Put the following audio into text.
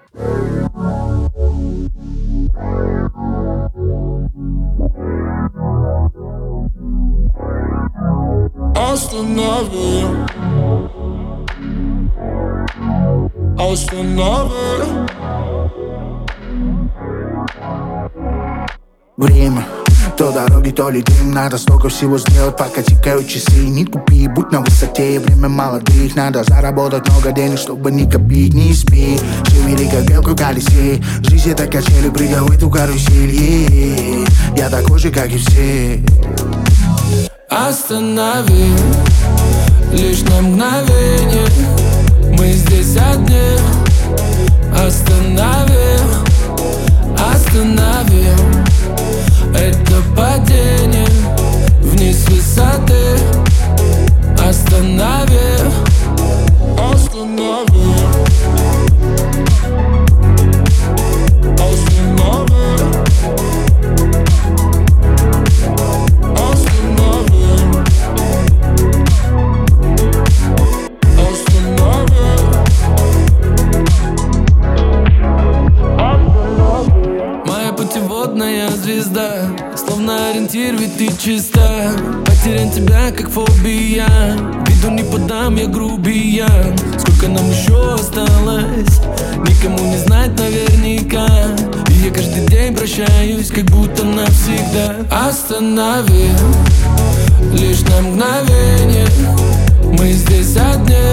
Останови, останови. Время, то дороги, то ли дым. Надо столько всего сделать, пока тикают часы. Не купи, будь на высоте. Время молодых, надо заработать много денег, чтобы не копить. Не спи, живи как белка в колесе. Жизнь это качели, прыгай в эту карусель. Я такой же, как и все. Останови, лишь на мгновение. Мы здесь одни. Останови, останови это падение вниз с высоты. Останови, останови, останови. Путеводная звезда, словно ориентир, ведь ты чиста. Потерян тебя, как фобия. Виду не подам, я грубиян. Сколько нам еще осталось, никому не знать наверняка. И я каждый день прощаюсь, как будто навсегда. Останови, лишь на мгновение. Мы здесь одни.